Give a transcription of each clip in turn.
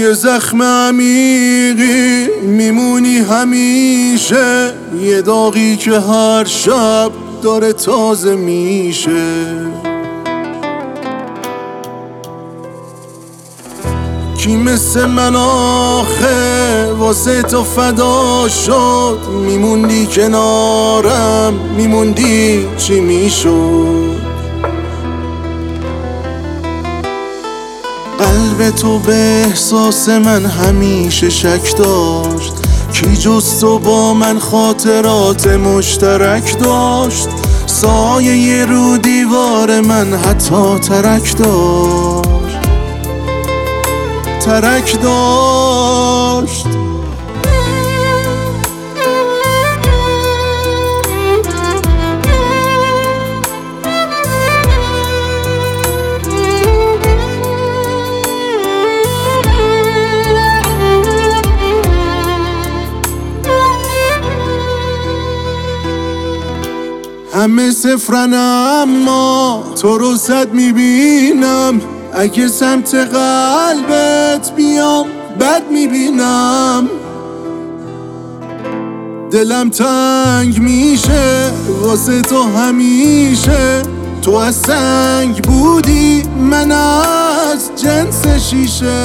یه زخم عمیقی میمونی همیشه، یه داغی که هر شب داره تازه میشه. کی مثل من آخه واسه تو فدا شد، میموندی کنارم میموندی چی میشد. قلب تو به احساس من همیشه شک داشت، کی جز تو با من خاطرات مشترک داشت. سایه رو دیوار من حتی ترک داشت. همه صفرن اما تو رو صد میبینم، اگه سمت قلبت بیام بد میبینم. دلم تنگ میشه واسه تو همیشه، تو از سنگ بودی من از جنس شیشه.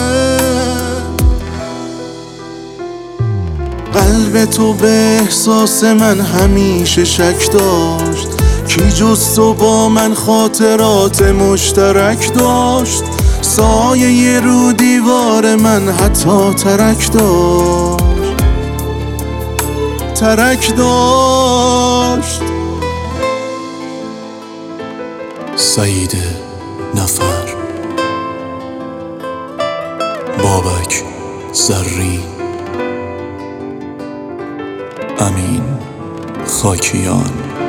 قلب تو به احساس من همیشه شک داشت، کی جز تو با من خاطرات مشترک داشت. سایه رو دیوار من حتی ترک داشت. سعید نفر، بابک زرین، امین خاکیان.